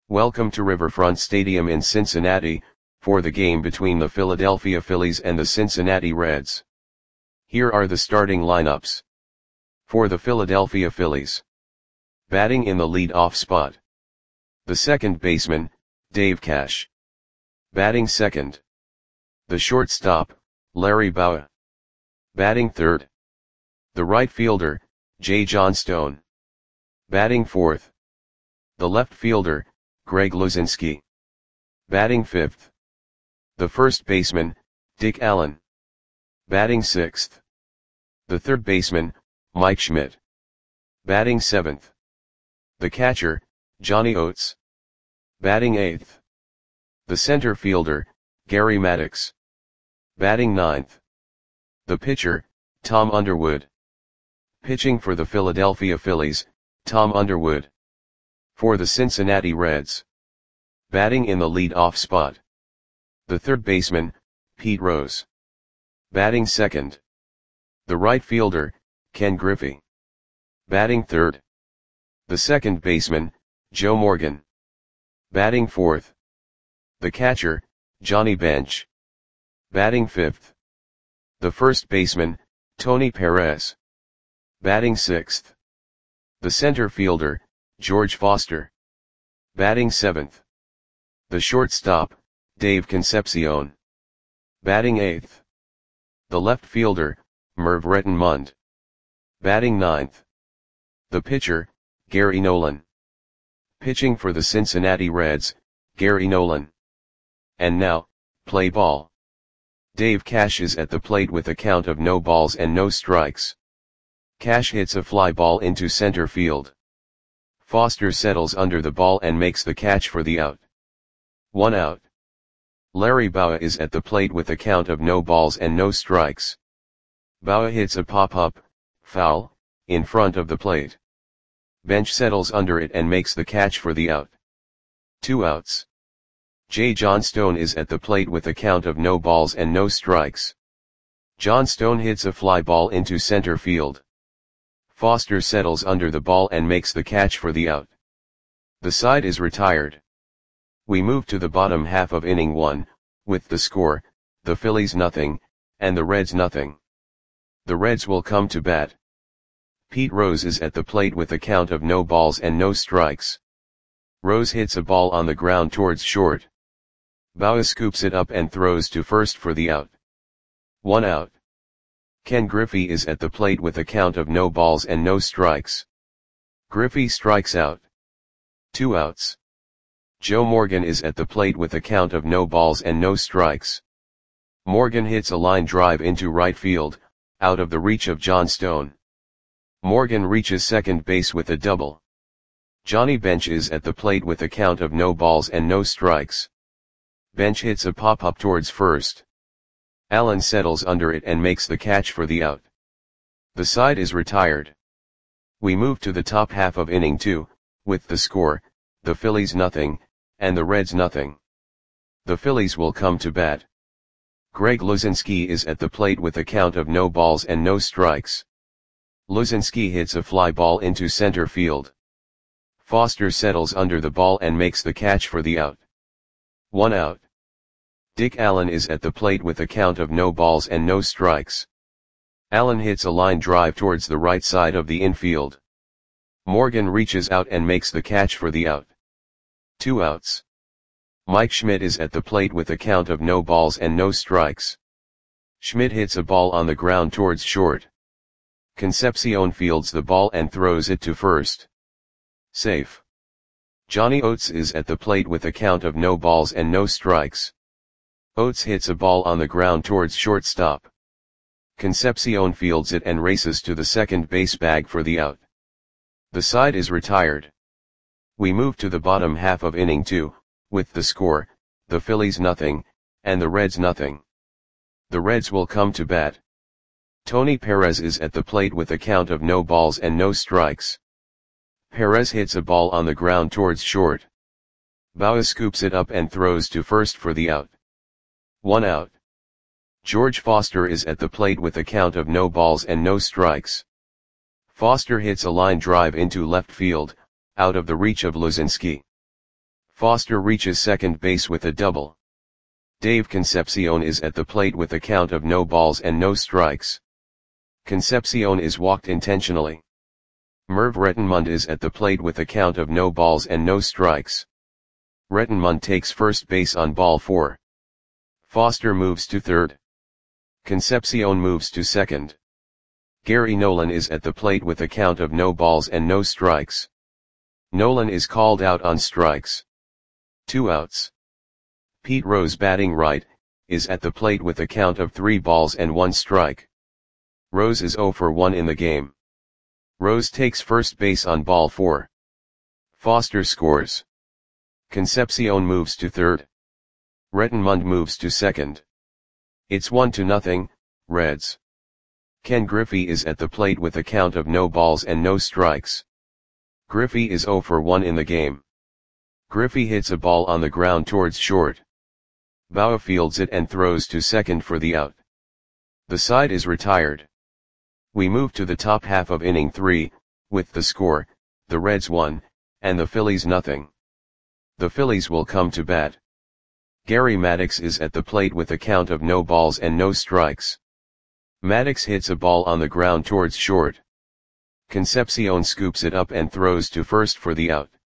Welcome to Riverfront Stadium in Cincinnati, for the game between the Philadelphia Phillies and the Cincinnati Reds. Here are the starting lineups. For the Philadelphia Phillies. Batting in the lead-off spot. The second baseman, Dave Cash. Batting second. The shortstop, Larry Bowa. Batting third. The right fielder, Jay Johnstone. Batting fourth. The left fielder, Greg Luzinski. Batting fifth. The first baseman, Dick Allen. Batting sixth. The third baseman, Mike Schmidt. Batting seventh. The catcher, Johnny Oates. Batting eighth. The center fielder, Gary Maddox. Batting ninth. The pitcher, Tom Underwood. Pitching for the Philadelphia Phillies, Tom Underwood. For the Cincinnati Reds. Batting in the lead-off spot. The third baseman, Pete Rose. Batting second. The right fielder, Ken Griffey. Batting third. The second baseman, Joe Morgan. Batting fourth. The catcher, Johnny Bench. Batting fifth. The first baseman, Tony Perez. Batting sixth. The center fielder, George Foster. Batting seventh. The shortstop, Dave Concepcion. Batting eighth. The left fielder, Merv Rettenmund. Batting ninth. The pitcher, Gary Nolan. Pitching for the Cincinnati Reds, Gary Nolan. And now, play ball. Dave Cash is at the plate with a count of no balls and no strikes. Cash hits a fly ball into center field. Foster settles under the ball and makes the catch for the out. 1 out. Larry Bowa is at the plate with a count of no balls and no strikes. Bowa hits a pop-up, foul, in front of the plate. Bench settles under it and makes the catch for the out. 2 outs. Jay Johnstone is at the plate with a count of no balls and no strikes. Johnstone hits a fly ball into center field. Foster settles under the ball and makes the catch for the out. The side is retired. We move to the bottom half of inning 1, with the score, the Phillies nothing, and the Reds nothing. The Reds will come to bat. Pete Rose is at the plate with a count of no balls and no strikes. Rose hits a ball on the ground towards short. Bowa scoops it up and throws to first for the out. 1 out. Ken Griffey is at the plate with a count of no balls and no strikes. Griffey strikes out. 2 outs. Joe Morgan is at the plate with a count of no balls and no strikes. Morgan hits a line drive into right field, out of the reach of Johnstone. Morgan reaches second base with a double. Johnny Bench is at the plate with a count of no balls and no strikes. Bench hits a pop-up towards first. Allen settles under it and makes the catch for the out. The side is retired. We move to the top half of inning 2, with the score, the Phillies nothing, and the Reds nothing. The Phillies will come to bat. Greg Luzinski is at the plate with a count of no balls and no strikes. Luzinski hits a fly ball into center field. Foster settles under the ball and makes the catch for the out. 1 out. Dick Allen is at the plate with a count of no balls and no strikes. Allen hits a line drive towards the right side of the infield. Morgan reaches out and makes the catch for the out. 2 outs. Mike Schmidt is at the plate with a count of no balls and no strikes. Schmidt hits a ball on the ground towards short. Concepcion fields the ball and throws it to first. Safe. Johnny Oates is at the plate with a count of no balls and no strikes. Oates hits a ball on the ground towards shortstop. Concepcion fields it and races to the second base bag for the out. The side is retired. We move to the bottom half of inning 2, with the score, the Phillies nothing, and the Reds nothing. The Reds will come to bat. Tony Perez is at the plate with a count of no balls and no strikes. Perez hits a ball on the ground towards short. Bowa scoops it up and throws to first for the out. 1 out. George Foster is at the plate with a count of no balls and no strikes. Foster hits a line drive into left field, out of the reach of Luzinski. Foster reaches second base with a double. Dave Concepcion is at the plate with a count of no balls and no strikes. Concepcion is walked intentionally. Merv Rettenmund is at the plate with a count of no balls and no strikes. Rettenmund takes first base on ball 4. Foster moves to third. Concepcion moves to second. Gary Nolan is at the plate with a count of no balls and no strikes. Nolan is called out on strikes. 2 outs. Pete Rose, batting right, is at the plate with a count of 3 balls and 1 strike. Rose is 0 for 1 in the game. Rose takes first base on ball 4. Foster scores. Concepcion moves to third. Rettenmund moves to second. It's 1-0, Reds. Ken Griffey is at the plate with a count of no balls and no strikes. Griffey is 0 for 1 in the game. Griffey hits a ball on the ground towards short. Bauer fields it and throws to second for the out. The side is retired. We move to the top half of inning 3, with the score, the Reds 1, and the Phillies 0. The Phillies will come to bat. Gary Maddox is at the plate with a count of no balls and no strikes. Maddox hits a ball on the ground towards short. Concepcion scoops it up and throws to first for the out.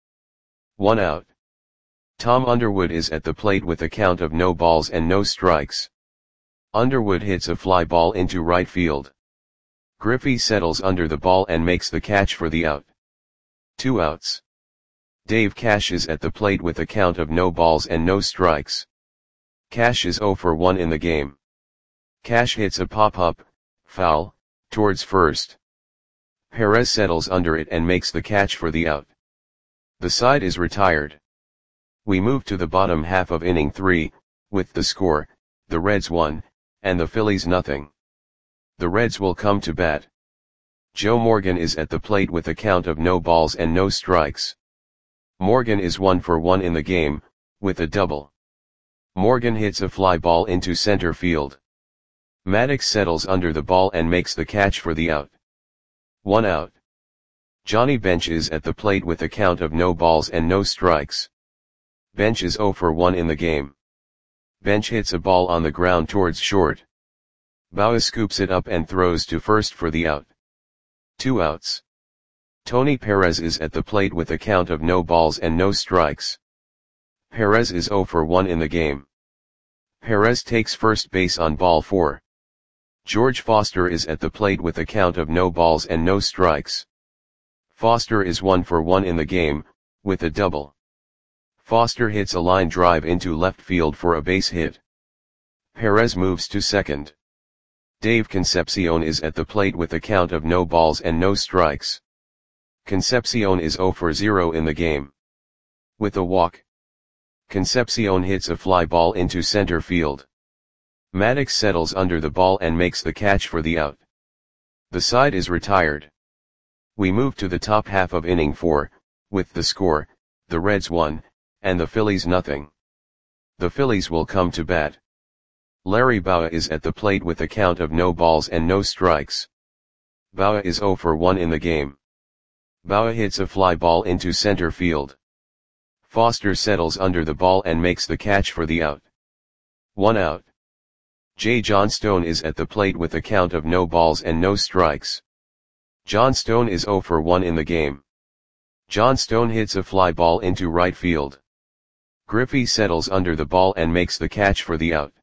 1 out. Tom Underwood is at the plate with a count of no balls and no strikes. Underwood hits a fly ball into right field. Griffey settles under the ball and makes the catch for the out. 2 outs. Dave Cash is at the plate with a count of no balls and no strikes. Cash is 0 for 1 in the game. Cash hits a pop-up, foul, towards first. Perez settles under it and makes the catch for the out. The side is retired. We move to the bottom half of inning 3, with the score, the Reds 1, and the Phillies 0. The Reds will come to bat. Joe Morgan is at the plate with a count of no balls and no strikes. Morgan is 1 for 1 in the game, with a double. Morgan hits a fly ball into center field. Maddox settles under the ball and makes the catch for the out. 1 out. Johnny Bench is at the plate with a count of no balls and no strikes. Bench is 0 for 1 in the game. Bench hits a ball on the ground towards short. Bauer scoops it up and throws to first for the out. 2 outs. Tony Perez is at the plate with a count of no balls and no strikes. Perez is 0 for 1 in the game. Perez takes first base on ball 4. George Foster is at the plate with a count of no balls and no strikes. Foster is 1 for 1 in the game, with a double. Foster hits a line drive into left field for a base hit. Perez moves to second. Dave Concepcion is at the plate with a count of no balls and no strikes. Concepcion is 0 for 0 in the game. With a walk. Concepcion hits a fly ball into center field. Maddox settles under the ball and makes the catch for the out. The side is retired. We move to the top half of inning 4, with the score, the Reds 1, and the Phillies 0. The Phillies will come to bat. Larry Bauer is at the plate with a count of no balls and no strikes. Bauer is 0 for 1 in the game. Bauer hits a fly ball into center field. Foster settles under the ball and makes the catch for the out. 1 out. Jay Johnstone is at the plate with a count of no balls and no strikes. Johnstone is 0 for 1 in the game. Johnstone hits a fly ball into right field. Griffey settles under the ball and makes the catch for the out.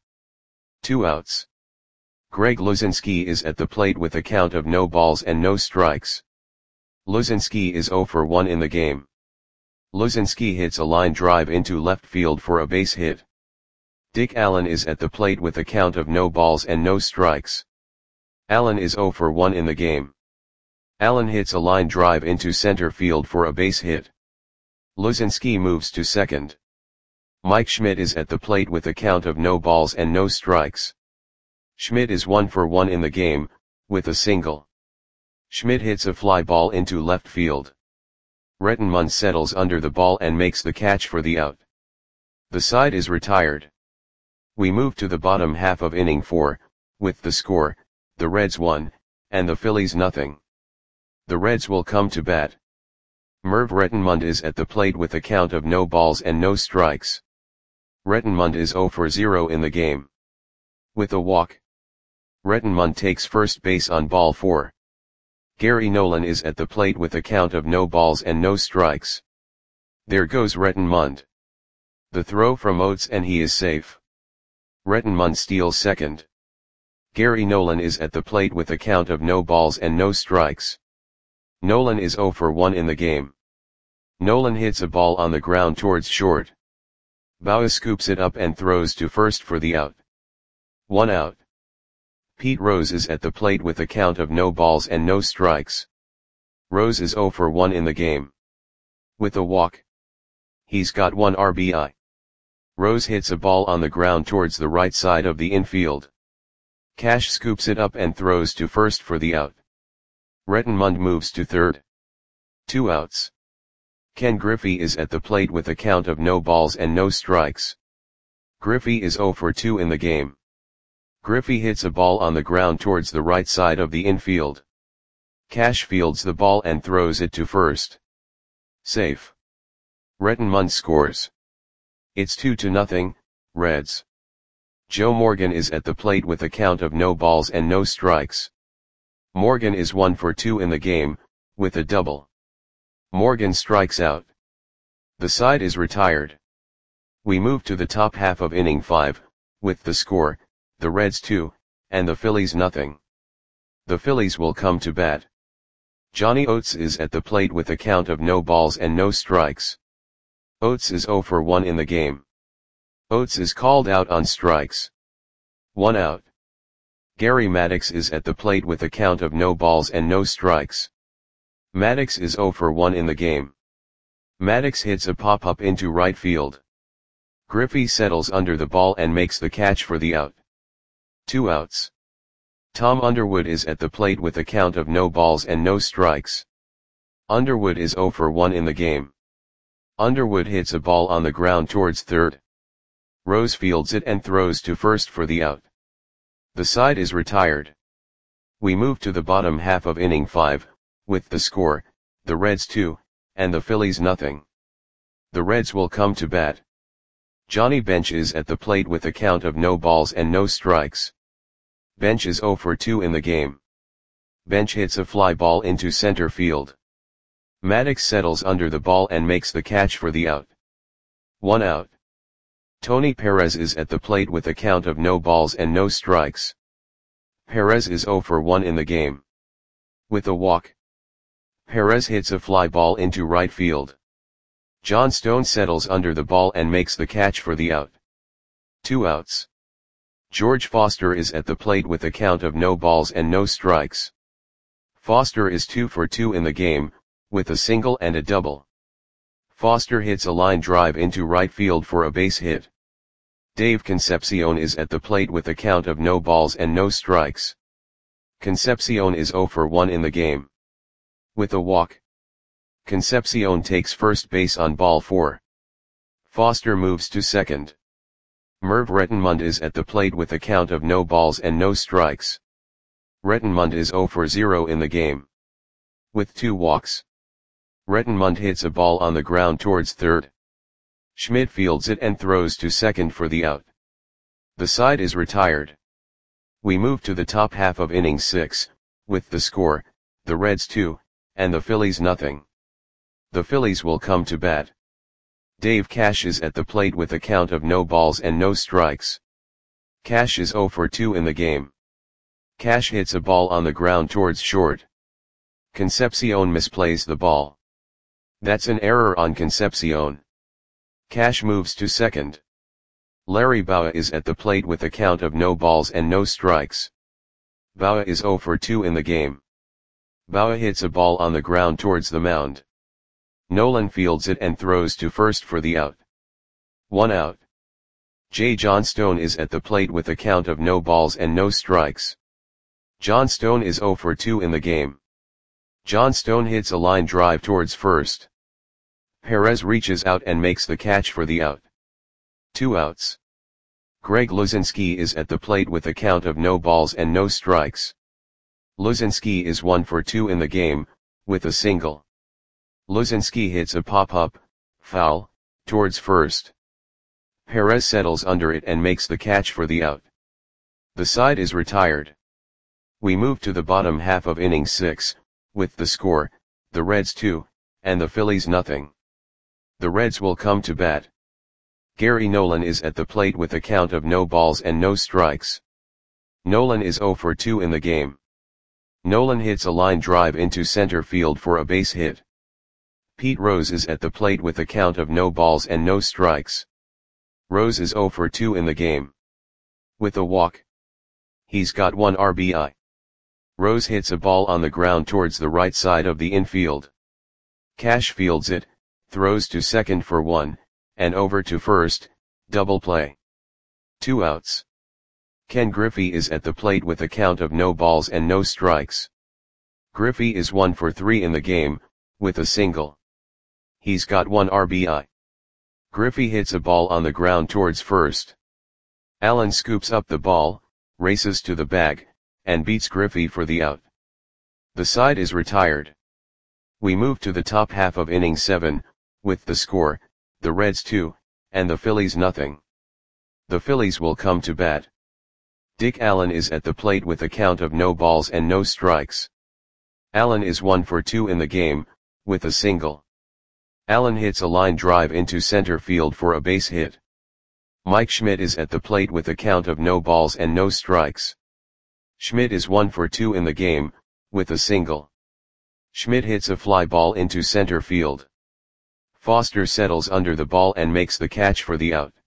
2 outs. Greg Luzinski is at the plate with a count of no balls and no strikes. Luzinski is 0 for 1 in the game. Luzinski hits a line drive into left field for a base hit. Dick Allen is at the plate with a count of no balls and no strikes. Allen is 0 for 1 in the game. Allen hits a line drive into center field for a base hit. Luzinski moves to second. Mike Schmidt is at the plate with a count of no balls and no strikes. Schmidt is 1 for 1 in the game, with a single. Schmidt hits a fly ball into left field. Rettenmund settles under the ball and makes the catch for the out. The side is retired. We move to the bottom half of inning 4, with the score, the Reds 1, and the Phillies 0. The Reds will come to bat. Merv Rettenmund is at the plate with a count of no balls and no strikes. Rettenmund is 0 for 0 in the game. With a walk, Rettenmund takes first base on ball 4. Gary Nolan is at the plate with a count of no balls and no strikes. There goes Rettenmund. The throw from Oates and he is safe. Rettenmund steals second. Gary Nolan is at the plate with a count of no balls and no strikes. Nolan is 0 for 1 in the game. Nolan hits a ball on the ground towards short. Bauer scoops it up and throws to first for the out. 1 out. Pete Rose is at the plate with a count of no balls and no strikes. Rose is 0 for 1 in the game. With a walk, he's got 1 RBI. Rose hits a ball on the ground towards the right side of the infield. Cash scoops it up and throws to first for the out. Rettenmund moves to third. 2 outs. Ken Griffey is at the plate with a count of no balls and no strikes. Griffey is 0 for 2 in the game. Griffey hits a ball on the ground towards the right side of the infield. Cash fields the ball and throws it to first. Safe. Rettenmund scores. It's 2-0, Reds. Joe Morgan is at the plate with a count of no balls and no strikes. Morgan is 1 for 2 in the game, with a double. Morgan strikes out. The side is retired. We move to the top half of inning 5, with the score, the Reds 2, and the Phillies nothing. The Phillies will come to bat. Johnny Oates is at the plate with a count of no balls and no strikes. Oates is 0 for 1 in the game. Oates is called out on strikes. 1 out. Gary Maddox is at the plate with a count of no balls and no strikes. Maddox is 0 for 1 in the game. Maddox hits a pop-up into right field. Griffey settles under the ball and makes the catch for the out. 2 outs. Tom Underwood is at the plate with a count of no balls and no strikes. Underwood is 0 for 1 in the game. Underwood hits a ball on the ground towards third. Rose fields it and throws to first for the out. The side is retired. We move to the bottom half of inning 5, with the score, the Reds 2, and the Phillies nothing. The Reds will come to bat. Johnny Bench is at the plate with a count of no balls and no strikes. Bench is 0 for 2 in the game. Bench hits a fly ball into center field. Maddox settles under the ball and makes the catch for the out. 1 out. Tony Perez is at the plate with a count of no balls and no strikes. Perez is 0 for 1 in the game. With a walk, Perez hits a fly ball into right field. John Stone settles under the ball and makes the catch for the out. 2 outs. George Foster is at the plate with a count of no balls and no strikes. Foster is 2 for 2 in the game, with a single and a double. Foster hits a line drive into right field for a base hit. Dave Concepcion is at the plate with a count of no balls and no strikes. Concepcion is 0 for 1 in the game. With a walk, Concepcion takes first base on ball 4. Foster moves to second. Merv Rettenmund is at the plate with a count of no balls and no strikes. Rettenmund is 0 for 0 in the game. With 2 walks, Rettenmund hits a ball on the ground towards third. Schmidt fields it and throws to second for the out. The side is retired. We move to the top half of inning 6, with the score, the Reds 2, and the Phillies nothing. The Phillies will come to bat. Dave Cash is at the plate with a count of no balls and no strikes. Cash is 0 for 2 in the game. Cash hits a ball on the ground towards short. Concepcion misplays the ball. That's an error on Concepcion. Cash moves to second. Larry Bowa is at the plate with a count of no balls and no strikes. Bowa is 0 for 2 in the game. Bowa hits a ball on the ground towards the mound. Nolan fields it and throws to first for the out. 1 out. J. John Stone is at the plate with a count of no balls and no strikes. John Stone is 0 for 2 in the game. John Stone hits a line drive towards first. Perez reaches out and makes the catch for the out. 2 outs. Greg Luzinski is at the plate with a count of no balls and no strikes. Luzinski is 1 for 2 in the game, with a single. Luzinski hits a pop-up, foul, towards first. Perez settles under it and makes the catch for the out. The side is retired. We move to the bottom half of inning 6, with the score, the Reds 2, and the Phillies nothing. The Reds will come to bat. Gary Nolan is at the plate with a count of no balls and no strikes. Nolan is 0 for 2 in the game. Nolan hits a line drive into center field for a base hit. Pete Rose is at the plate with a count of no balls and no strikes. Rose is 0 for 2 in the game. With a walk. He's got 1 RBI. Rose hits a ball on the ground towards the right side of the infield. Cash fields it, throws to second for 1, and over to first, double play. 2 outs. Ken Griffey is at the plate with a count of no balls and no strikes. Griffey is 1 for 3 in the game, with a single. He's got 1 RBI. Griffey hits a ball on the ground towards first. Allen scoops up the ball, races to the bag, and beats Griffey for the out. The side is retired. We move to the top half of inning 7, with the score, the Reds 2, and the Phillies nothing. The Phillies will come to bat. Dick Allen is at the plate with a count of no balls and no strikes. Allen is 1 for 2 in the game, with a single. Allen hits a line drive into center field for a base hit. Mike Schmidt is at the plate with a count of no balls and no strikes. Schmidt is 1 for 2 in the game, with a single. Schmidt hits a fly ball into center field. Foster settles under the ball and makes the catch for the out.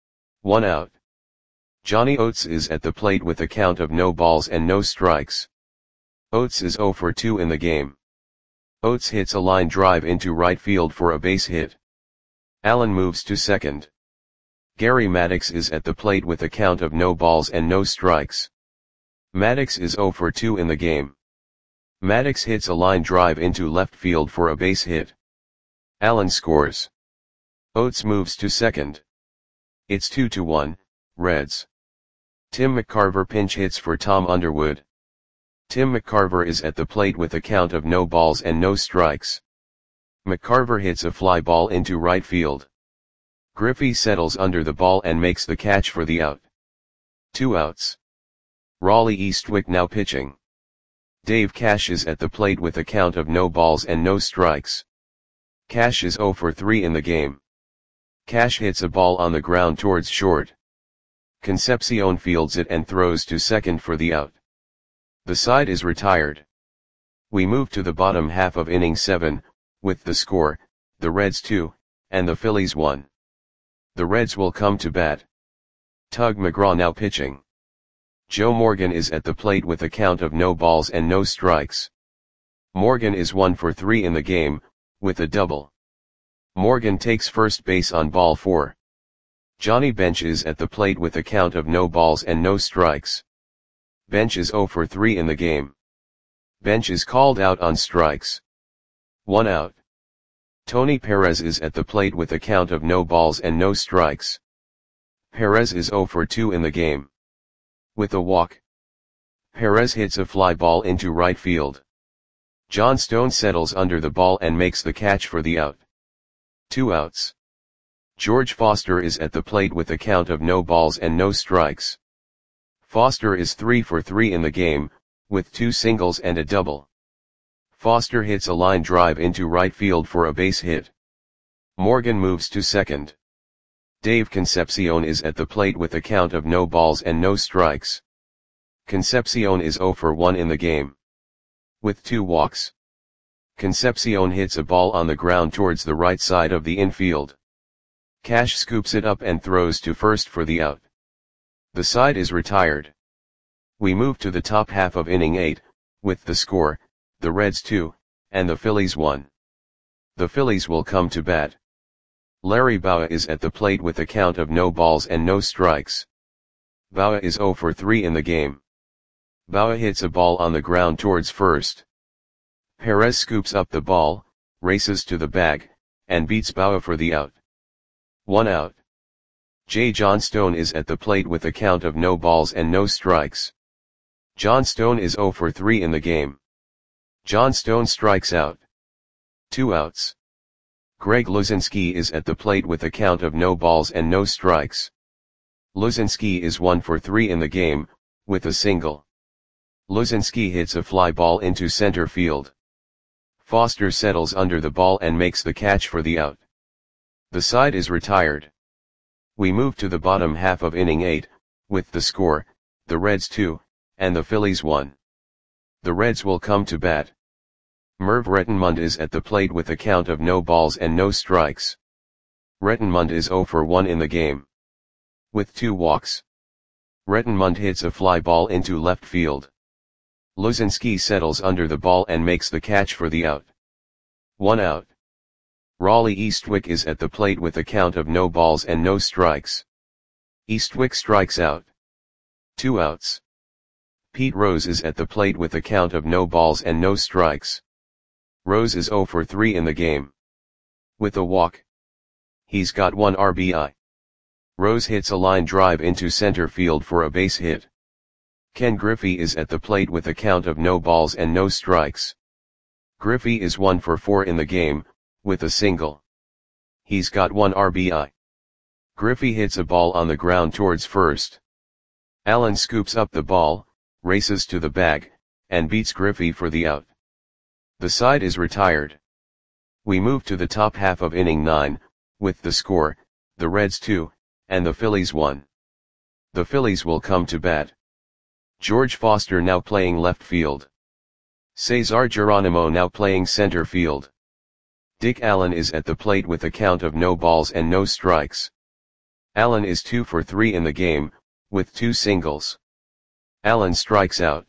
1 out. Johnny Oates is at the plate with a count of no balls and no strikes. Oates is 0 for 2 in the game. Oates hits a line drive into right field for a base hit. Allen moves to second. Gary Maddox is at the plate with a count of no balls and no strikes. Maddox is 0 for 2 in the game. Maddox hits a line drive into left field for a base hit. Allen scores. Oates moves to second. It's 2-1, Reds. Tim McCarver pinch hits for Tom Underwood. Tim McCarver is at the plate with a count of no balls and no strikes. McCarver hits a fly ball into right field. Griffey settles under the ball and makes the catch for the out. 2 outs. Raleigh Eastwick now pitching. Dave Cash is at the plate with a count of no balls and no strikes. Cash is 0 for 3 in the game. Cash hits a ball on the ground towards short. Concepcion fields it and throws to second for the out. The side is retired. We move to the bottom half of inning 7, with the score, the Reds 2, and the Phillies 1. The Reds will come to bat. Tug McGraw now pitching. Joe Morgan is at the plate with a count of no balls and no strikes. Morgan is 1 for 3 in the game, with a double. Morgan takes first base on ball 4. Johnny Bench is at the plate with a count of no balls and no strikes. Bench is 0 for 3 in the game. Bench is called out on strikes. 1 out. Tony Perez is at the plate with a count of no balls and no strikes. Perez is 0 for 2 in the game. With a walk. Perez hits a fly ball into right field. John Stone settles under the ball and makes the catch for the out. 2 outs. George Foster is at the plate with a count of no balls and no strikes. Foster is 3 for 3 in the game, with 2 singles and a double. Foster hits a line drive into right field for a base hit. Morgan moves to second. Dave Concepcion is at the plate with a count of no balls and no strikes. Concepcion is 0 for 1 in the game. With 2 walks. Concepcion hits a ball on the ground towards the right side of the infield. Cash scoops it up and throws to first for the out. The side is retired. We move to the top half of inning 8, with the score, the Reds 2, and the Phillies 1. The Phillies will come to bat. Larry Bowa is at the plate with a count of no balls and no strikes. Bowa is 0 for 3 in the game. Bowa hits a ball on the ground towards first. Perez scoops up the ball, races to the bag, and beats Bowa for the out. 1 out. J. John Stone is at the plate with a count of no balls and no strikes. John Stone is 0 for 3 in the game. John Stone strikes out. 2 outs. Greg Luzinski is at the plate with a count of no balls and no strikes. Luzinski is 1 for 3 in the game, with a single. Luzinski hits a fly ball into center field. Foster settles under the ball and makes the catch for the out. The side is retired. We move to the bottom half of inning 8, with the score, the Reds 2, and the Phillies 1. The Reds will come to bat. Merv Rettenmund is at the plate with a count of no balls and no strikes. Rettenmund is 0 for 1 in the game, with 2 walks. Rettenmund hits a fly ball into left field. Luzinski settles under the ball and makes the catch for the out. 1 out. Raleigh Eastwick is at the plate with a count of no balls and no strikes. Eastwick strikes out. 2 outs. Pete Rose is at the plate with a count of no balls and no strikes. Rose is 0 for 3 in the game, with a walk. He's got 1 RBI. Rose hits a line drive into center field for a base hit. Ken Griffey is at the plate with a count of no balls and no strikes. Griffey is 1 for 4 in the game, with a single. He's got 1 RBI. Griffey hits a ball on the ground towards first. Allen scoops up the ball, races to the bag, and beats Griffey for the out. The side is retired. We move to the top half of inning 9, with the score, the Reds 2, and the Phillies 1. The Phillies will come to bat. George Foster now playing left field. Cesar Geronimo now playing center field. Dick Allen is at the plate with a count of no balls and no strikes. Allen is 2 for 3 in the game, with 2 singles. Allen strikes out.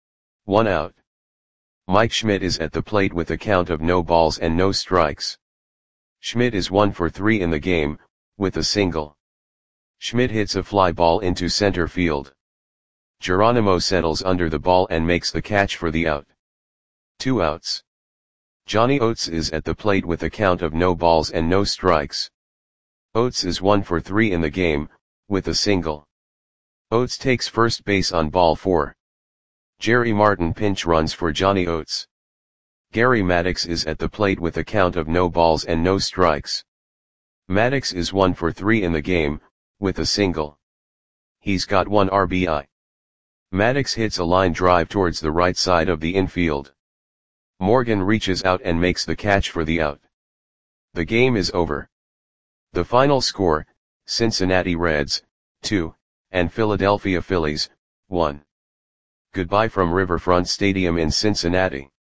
1 out. Mike Schmidt is at the plate with a count of no balls and no strikes. Schmidt is 1 for 3 in the game, with a single. Schmidt hits a fly ball into center field. Geronimo settles under the ball and makes the catch for the out. 2 outs. Johnny Oates is at the plate with a count of no balls and no strikes. Oates is 1 for 3 in the game, with a single. Oates takes first base on ball 4. Jerry Martin pinch runs for Johnny Oates. Gary Maddox is at the plate with a count of no balls and no strikes. Maddox is 1 for 3 in the game, with a single. He's got 1 RBI. Maddox hits a line drive towards the right side of the infield. Morgan reaches out and makes the catch for the out. The game is over. The final score, Cincinnati Reds, 2, and Philadelphia Phillies, 1. Goodbye from Riverfront Stadium in Cincinnati.